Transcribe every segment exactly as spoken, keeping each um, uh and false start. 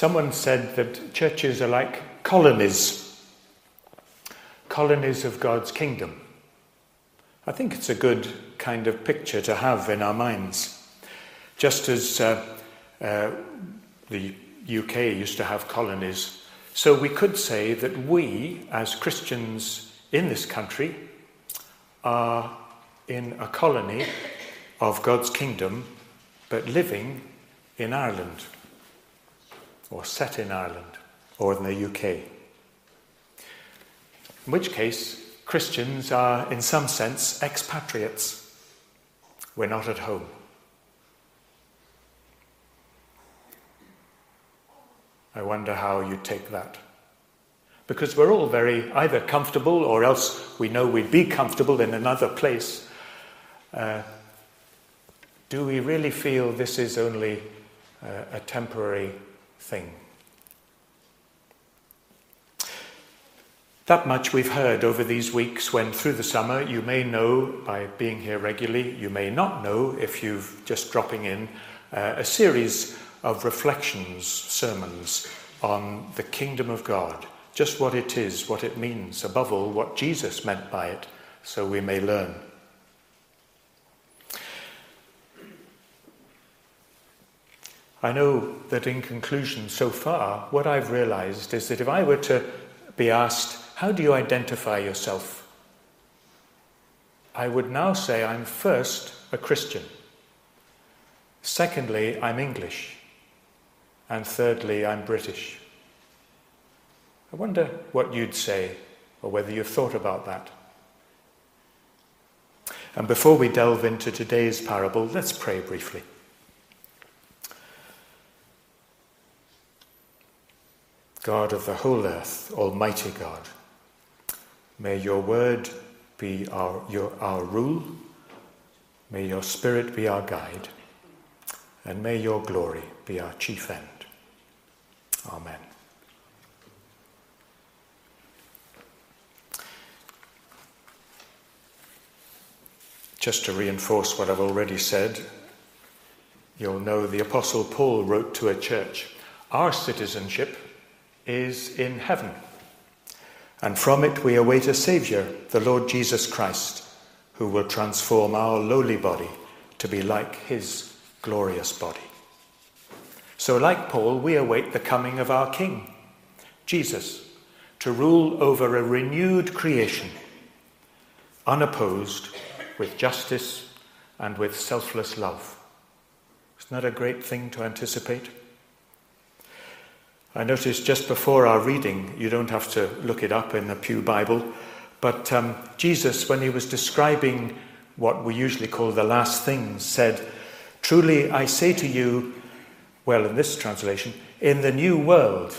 Someone said that churches are like colonies, colonies of God's kingdom. I think it's a good kind of picture to have in our minds. Just as uh, uh, the U K used to have colonies, so we could say that we, as Christians in this country, are in a colony of God's kingdom, but living in Ireland, or set in Ireland, or in the U K. In which case, Christians are, in some sense, expatriates. We're not at home. I wonder how you take that. Because we're all very either comfortable, or else we know we'd be comfortable in another place. Uh, do we really feel this is only uh, a temporary thing? That much we've heard over these weeks when through the summer, you may know by being here regularly, you may not know if you've just dropping in, uh, a series of reflections, sermons on the kingdom of God, just what it is, what it means, above all, what Jesus meant by it, so we may learn. I know that in conclusion so far, what I've realized is that if I were to be asked, how do you identify yourself? I would now say I'm first a Christian. Secondly, I'm English. And thirdly, I'm British. I wonder what you'd say, or whether you've thought about that. And before we delve into today's parable, let's pray briefly. God of the whole earth, Almighty God, may your word be our, your, our rule, may your spirit be our guide, and may your glory be our chief end. Amen. Just to reinforce what I've already said, you'll know the Apostle Paul wrote to a church, our citizenship is in heaven, and from it we await a Saviour, the Lord Jesus Christ, who will transform our lowly body to be like his glorious body. So like Paul, we await the coming of our King, Jesus, to rule over a renewed creation, unopposed, with justice and with selfless love. Isn't that a great thing to anticipate? I noticed just before our reading, you don't have to look it up in the Pew Bible, but um, Jesus, when he was describing what we usually call the last things, said, "Truly I say to you," well, in this translation, "in the new world,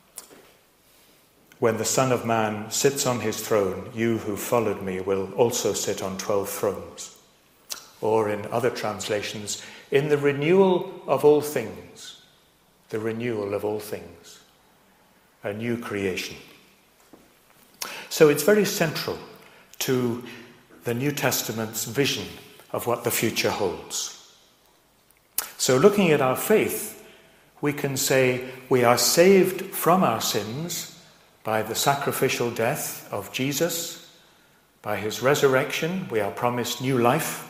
when the Son of Man sits on his throne, you who followed me will also sit on twelve thrones." Or in other translations, "in the renewal of all things." The renewal of all things. A new creation. So it's very central to the New Testament's vision of what the future holds. So looking at our faith, we can say we are saved from our sins by the sacrificial death of Jesus. By his resurrection, we are promised new life.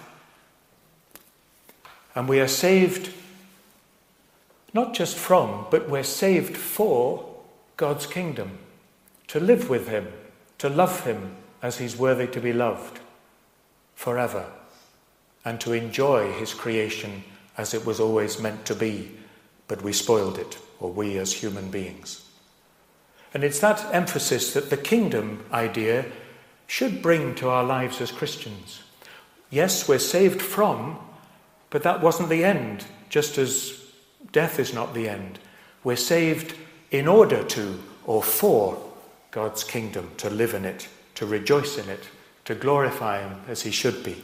And we are saved not just from, but we're saved for God's kingdom, to live with him, to love him as he's worthy to be loved forever, and to enjoy his creation as it was always meant to be, but we spoiled it, or we as human beings. And it's that emphasis that the kingdom idea should bring to our lives as Christians. Yes, we're saved from, but that wasn't the end, just as death is not the end. We're saved in order to, or for, God's kingdom, to live in it, to rejoice in it, to glorify him as he should be.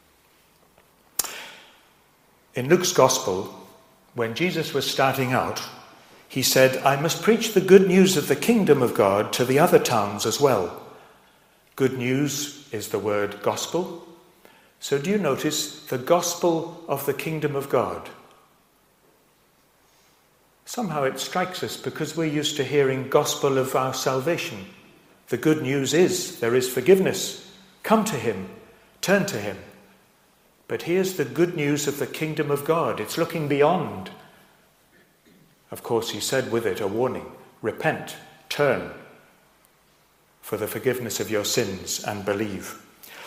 In Luke's Gospel, when Jesus was starting out, he said, "I must preach the good news of the kingdom of God to the other towns as well." Good news is the word gospel. So do you notice the gospel of the kingdom of God? somehow it strikes us because we're used to hearing gospel of our salvation. The good news is there is forgiveness. Come to him. Turn to him. But here's the good news of the kingdom of God. It's looking beyond. Of course, he said with it a warning. Repent, turn for the forgiveness of your sins and believe.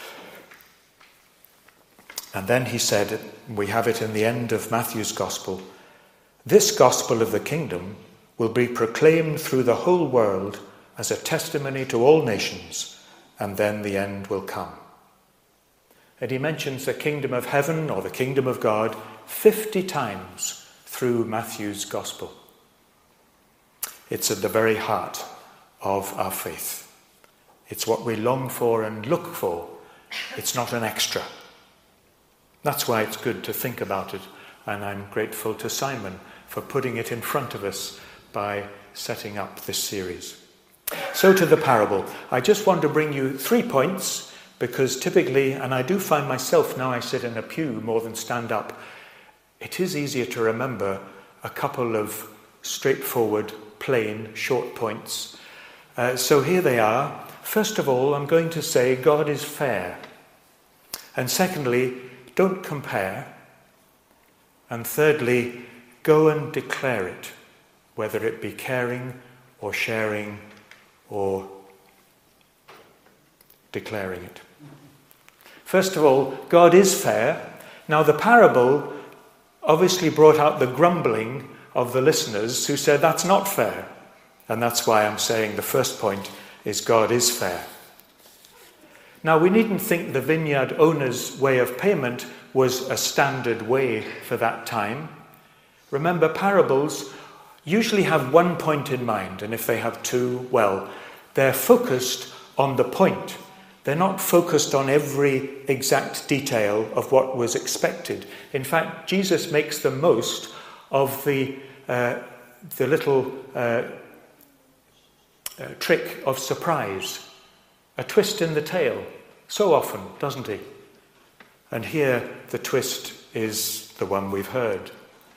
And then he said, we have it in the end of Matthew's gospel, this gospel of the kingdom will be proclaimed through the whole world as a testimony to all nations, and then the end will come. And he mentions the kingdom of heaven or the kingdom of God fifty times through Matthew's gospel. It's at the very heart of our faith. It's what we long for and look for. It's not an extra. That's why it's good to think about it, and I'm grateful to Simon for putting it in front of us by setting up this series. So to the parable. I just want to bring you three points, because typically, and I do find myself now I sit in a pew more than stand up, it is easier to remember a couple of straightforward, plain, short points. Uh, so here they are. First of all, I'm going to say God is fair. And secondly, don't compare. And thirdly, go and declare it, whether it be caring or sharing or declaring it. First of all, God is fair. Now the parable obviously brought out the grumbling of the listeners who said that's not fair. And that's why I'm saying the first point is God is fair. Now we needn't think the vineyard owner's way of payment was a standard way for that time. Remember, parables usually have one point in mind, and if they have two, well, they're focused on the point. They're not focused on every exact detail of what was expected. In fact, Jesus makes the most of the uh, the little uh, uh, trick of surprise, a twist in the tale, so often, doesn't he? And here the twist is the one we've heard.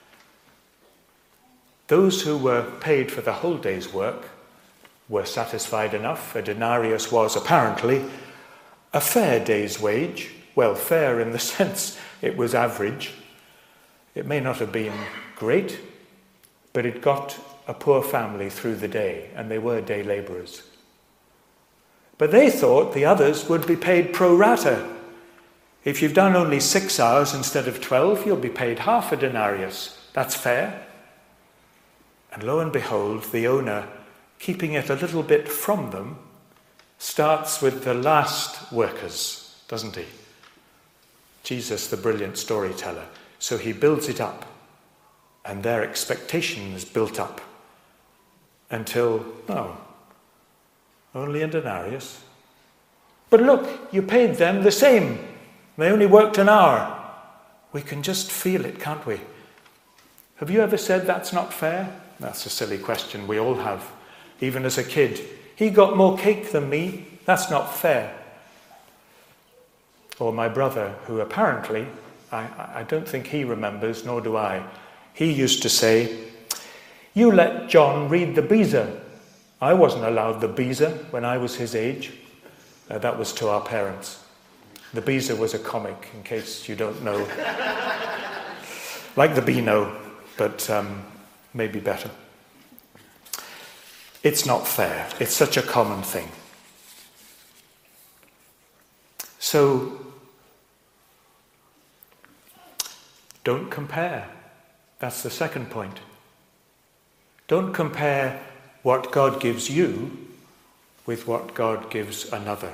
Those who were paid for the whole day's work were satisfied enough. A denarius was apparently a fair day's wage. Well, fair in the sense it was average. It may not have been great, but it got a poor family through the day, and they were day labourers. But they thought the others would be paid pro rata. If you've done only six hours instead of twelve, you'll be paid half a denarius. That's fair. And lo and behold, the owner, keeping it a little bit from them, starts with the last workers, doesn't he? Jesus, the brilliant storyteller. So he builds it up, and their expectation is built up until, oh, only a denarius. But look, you paid them the same. They only worked an hour. We can just feel it, can't we? Have you ever said that's not fair? That's a silly question we all have, even as a kid. He got more cake than me. That's not fair. Or my brother, who apparently, I, I don't think he remembers, nor do I, he used to say, you let John read the Beezer. I wasn't allowed the Beezer when I was his age. Uh, that was to our parents. The Beezer was a comic, in case you don't know. Like the Beano, but um, maybe better. It's not fair. It's such a common thing. So, don't compare. That's the second point. Don't compare what God gives you with what God gives another.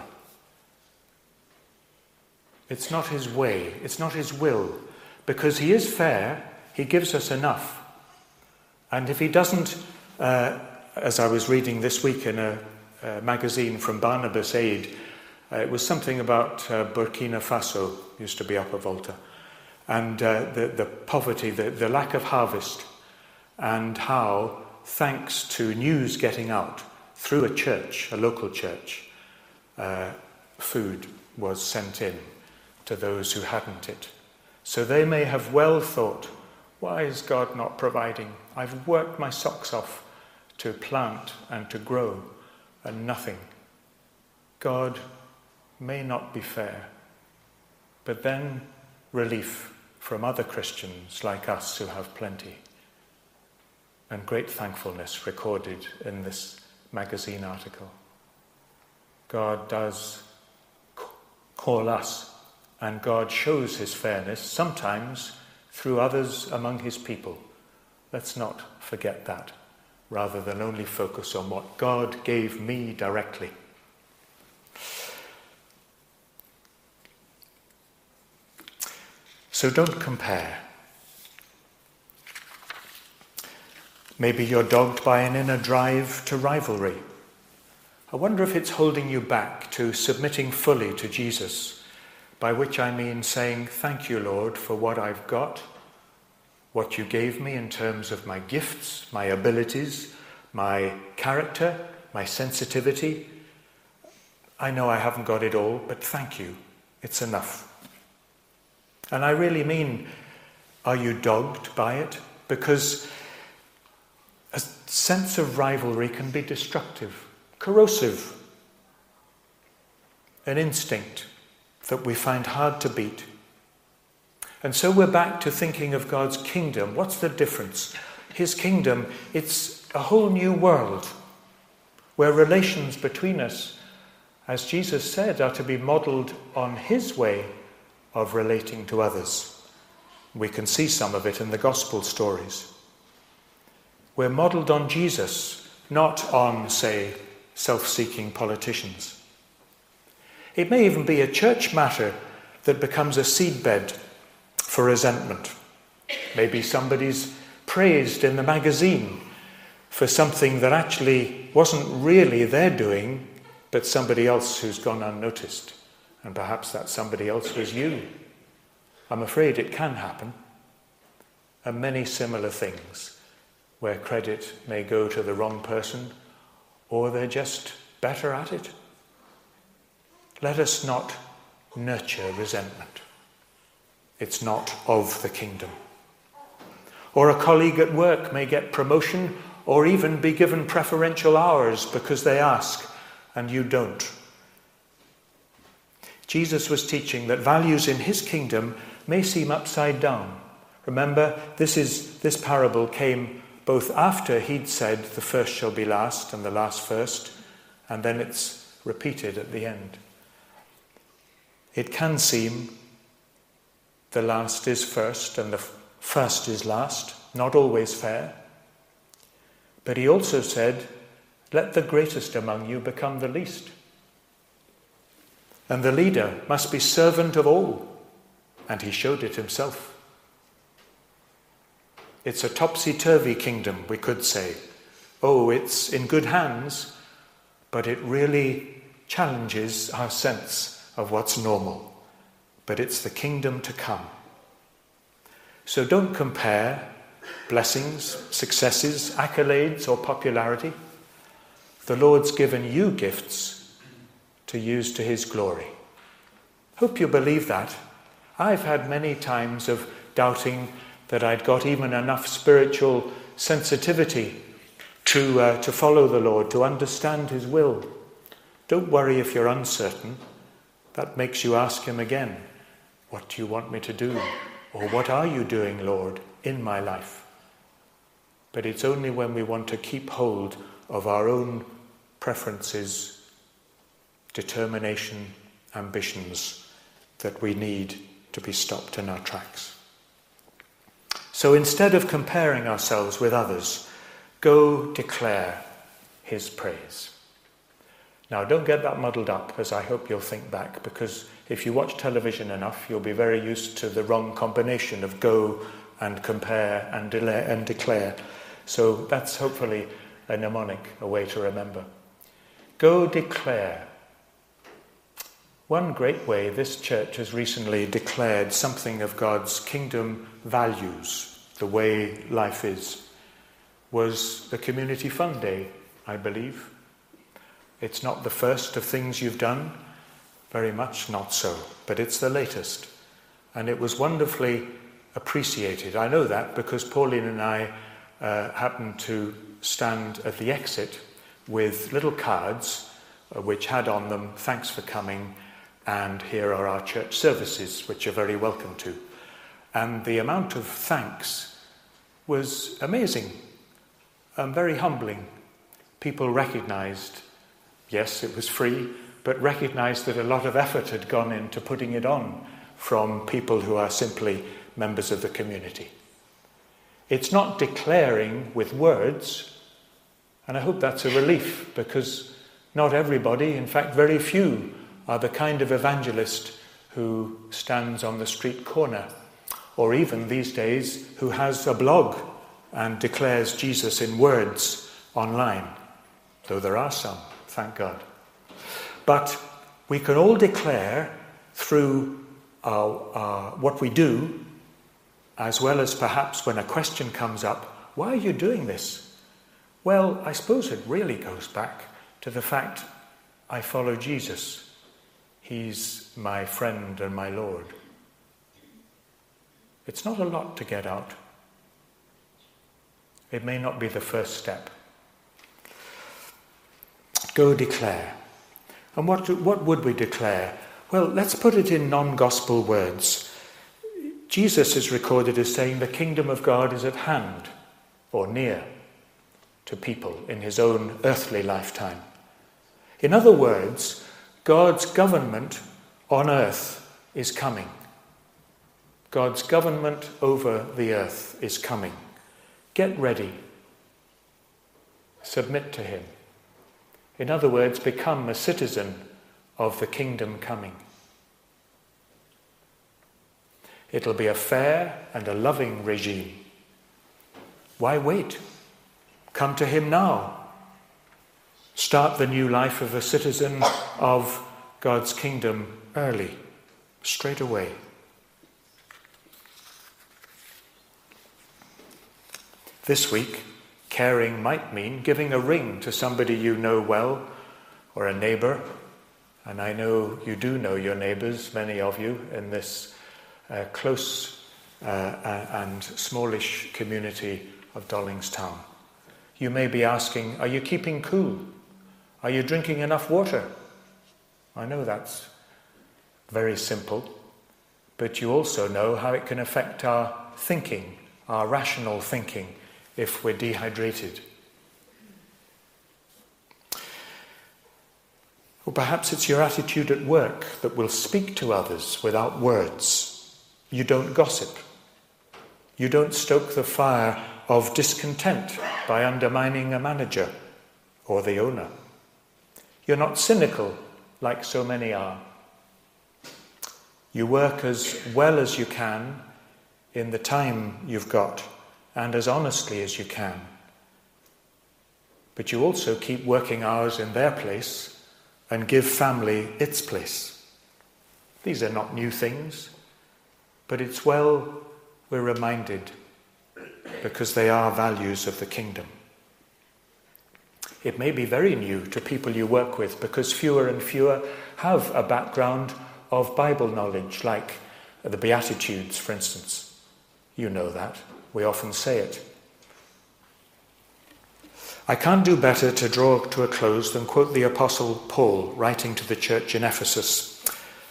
It's not his way. It's not his will. Because he is fair, he gives us enough. And if he doesn't, uh, as I was reading this week in a, a magazine from Barnabas Aid, uh, it was something about uh, Burkina Faso, used to be Upper Volta, and uh, the, the poverty, the, the lack of harvest, and how, thanks to news getting out through a church, a local church, uh, food was sent in to those who hadn't it. So they may have well thought, Why is God not providing? I've worked my socks off to plant and to grow, and nothing. God may not be fair, but then relief from other Christians like us who have plenty, and great thankfulness recorded in this magazine article. God does call us, and God shows his fairness sometimes through others among his people. Let's not forget that, rather than only focus on what God gave me directly. So don't compare. Maybe you're dogged by an inner drive to rivalry. I wonder if it's holding you back to submitting fully to Jesus, by which I mean saying, thank you, Lord, for what I've got, what you gave me in terms of my gifts, my abilities, my character, my sensitivity. I know I haven't got it all, but thank you. It's enough. And I really mean, are you dogged by it? Because a sense of rivalry can be destructive, corrosive, an instinct that we find hard to beat. And so we're back to thinking of God's kingdom. What's the difference? His kingdom, it's a whole new world where relations between us, as Jesus said, are to be modelled on his way of relating to others. We can see some of it in the gospel stories. We're modelled on Jesus, not on, say, self-seeking politicians. It may even be a church matter that becomes a seedbed for resentment. Maybe somebody's praised in the magazine for something that actually wasn't really their doing, but somebody else who's gone unnoticed. And perhaps that somebody else was you. I'm afraid it can happen. And many similar things where credit may go to the wrong person, or they're just better at it. Let us not nurture resentment. It's not of the kingdom. Or a colleague at work may get promotion or even be given preferential hours because they ask and you don't. Jesus was teaching that values in his kingdom may seem upside down. Remember, this is this parable came both after he'd said the first shall be last and the last first, and then it's repeated at the end. It can seem the last is first and the first is last, not always fair. But he also said, let the greatest among you become the least. And the leader must be servant of all. And he showed it himself. It's a topsy-turvy kingdom, we could say. Oh, it's in good hands, but it really challenges our sense of what's normal. But it's the kingdom to come. So don't compare blessings, successes, accolades, or popularity. The Lord's given you gifts to use to his glory. Hope you believe that. I've had many times of doubting that I'd got even enough spiritual sensitivity to, uh, to follow the Lord, to understand his will. Don't worry if you're uncertain. That makes you ask him again, what do you want me to do? Or what are you doing, Lord, in my life? But it's only when we want to keep hold of our own preferences, determination, ambitions, that we need to be stopped in our tracks. So instead of comparing ourselves with others, go declare his praise. Now don't get that muddled up, as I hope you'll think back, because if you watch television enough, you'll be very used to the wrong combination of go and compare and, de- and declare. So that's hopefully a mnemonic, a way to remember. Go declare. One great way this church has recently declared something of God's kingdom values, the way life is, was the Community Fund Day, I believe. It's not the first of things you've done, very much not so, but it's the latest. And it was wonderfully appreciated. I know that because Pauline and I uh, happened to stand at the exit with little cards uh, which had on them, "Thanks for coming, and here are our church services," which you're very welcome to. And the amount of thanks was amazing and very humbling. People recognised, yes, it was free, but recognised that a lot of effort had gone into putting it on from people who are simply members of the community. It's not declaring with words, and I hope that's a relief, because not everybody, in fact very few, are the kind of evangelist who stands on the street corner, or even these days who has a blog and declares Jesus in words online, though there are some, thank God. But we can all declare through our, our, what we do, as well as perhaps when a question comes up, "Why are you doing this?" Well, I suppose it really goes back to the fact I follow Jesus. He's my friend and my Lord. It's not a lot to get out. It may not be the first step. Go declare. And what, do, what would we declare? Well, let's put it in non-gospel words. Jesus is recorded as saying the kingdom of God is at hand, or near, to people in his own earthly lifetime. In other words, God's government on earth is coming. God's government over the earth is coming. Get ready. Submit to him. In other words, become a citizen of the kingdom coming. It'll be a fair and a loving regime. Why wait? Come to him now. Start the new life of a citizen of God's kingdom early, straight away. This week, caring might mean giving a ring to somebody you know well, or a neighbour. And I know you do know your neighbours, many of you, in this uh, close uh, and smallish community of Dollingstown. You may be asking, are you keeping cool? Are you drinking enough water? I know that's very simple, but you also know how it can affect our thinking, our rational thinking, if we're dehydrated. Or perhaps it's your attitude at work that will speak to others without words. You don't gossip. You don't stoke the fire of discontent by undermining a manager or the owner. You're not cynical like so many are. You work as well as you can in the time you've got and as honestly as you can. But you also keep working hours in their place and give family its place. These are not new things, but it's well we're reminded because they are values of the kingdom. It may be very new to people you work with because fewer and fewer have a background of Bible knowledge, like the Beatitudes, for instance. You know that. We often say it. I can't do better to draw to a close than quote the Apostle Paul writing to the church in Ephesus.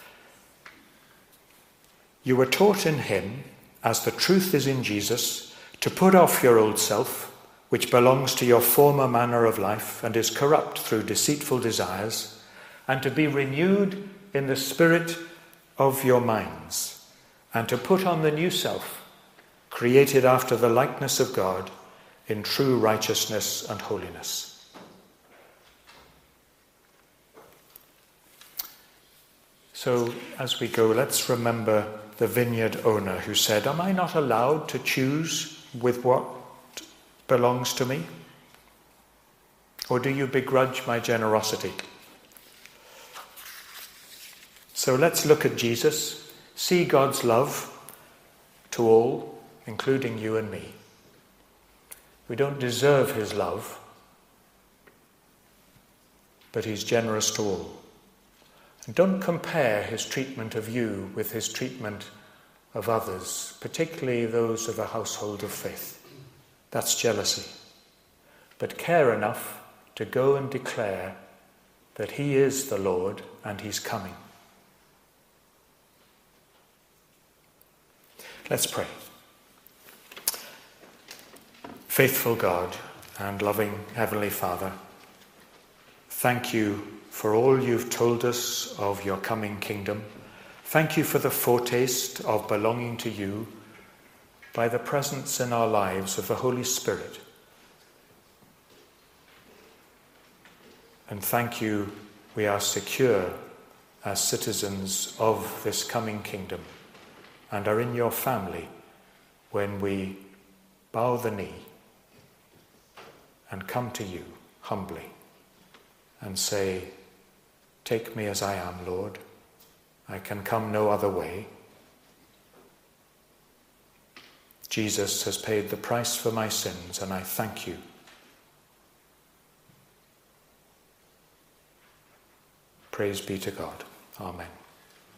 You were taught in him, as the truth is in Jesus, to put off your old self, which belongs to your former manner of life and is corrupt through deceitful desires, and to be renewed in the spirit of your minds, and to put on the new self, created after the likeness of God, in true righteousness and holiness. So, as we go, let's remember the vineyard owner who said, am I not allowed to choose with what belongs to me? Or do you begrudge my generosity? So let's look at Jesus, see God's love to all, including you and me. We don't deserve his love, but he's generous to all. And don't compare his treatment of you with his treatment of others, particularly those of a household of faith. That's jealousy. But care enough to go and declare that he is the Lord and he's coming. Let's pray. Faithful God and loving Heavenly Father, thank you for all you've told us of your coming kingdom. Thank you for the foretaste of belonging to you by the presence in our lives of the Holy Spirit. And thank you, we are secure as citizens of this coming kingdom and are in your family when we bow the knee and come to you humbly and say, take me as I am, Lord. I can come no other way. Jesus has paid the price for my sins, and I thank you. Praise be to God. Amen.